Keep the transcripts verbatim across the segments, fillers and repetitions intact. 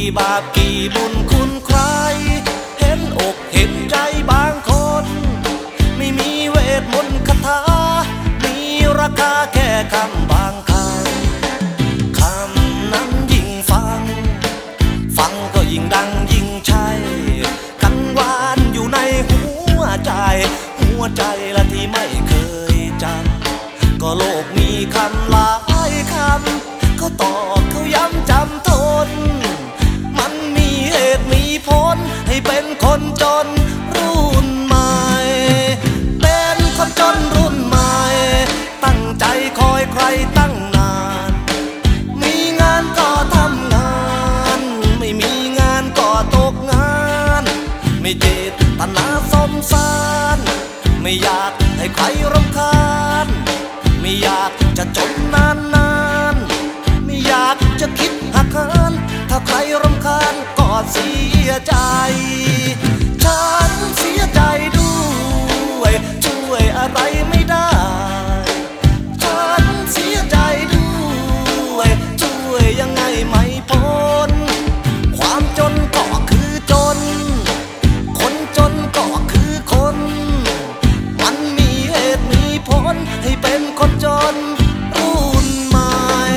บาปกี่บุญคุณใครเห็นอกเห็นใจบางคนไม่มีเวทมนต์คาถามีราคาแค่คำบางคำคำนั้นยิ่งฟังฟังก็ยิ่งดังยิ่งใช่กังวานอยู่ในหัวใจหัวใจละที่ไม่เคยจำก็โลกมีคำหลายคำเขาตอบเขาย้ำจำทนมันมีเหตุมีผลให้เป็นคนจนรุ่นใหม่เป็นคนจนรุ่นใหม่ตั้งใจคอยใครตั้งนานมีงานก็ทำงานไม่มีงานก็ตกงานไม่เจตนาสมสารไม่อยากให้ใครรำคาญไม่อยากจะจนนานนานไม่อยากจะคิดหักหานถ้าใครรำคาญก็เสียใจฉันเสียใจด้วยช่วยอะไรไม่ได้ฉันเสียใจด้วยช่วยยังไงไม่พ้นความจนก็คือจนคนจนก็คือคนมันมีเหตุมีผลให้เป็นคนจนรุ่นใหม่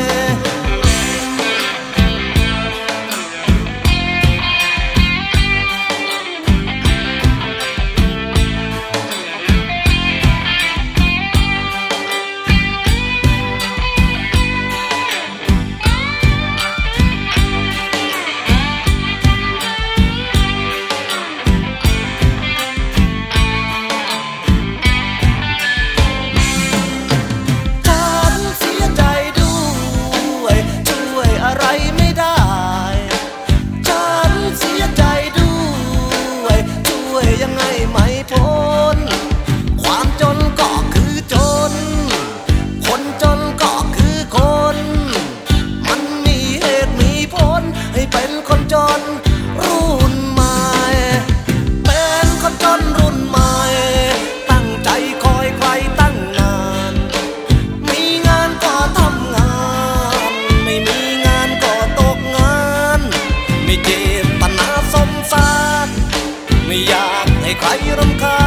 อะไรไม่ได้ฉันเสียใจด้วยช่วยยังไงไม่พ้นความจนก็คือจนคนจนก็คือคนมันมีเหตุมีผลให้เป็นคนจนรุ่นใหม่เป็นคนจนรุ่นใหม่ตั้งใจคอยใครตั้งนานมีงานก็ทำงานไม่มีไม่เจตนาสมสารไม่อยากให้ใครรำคา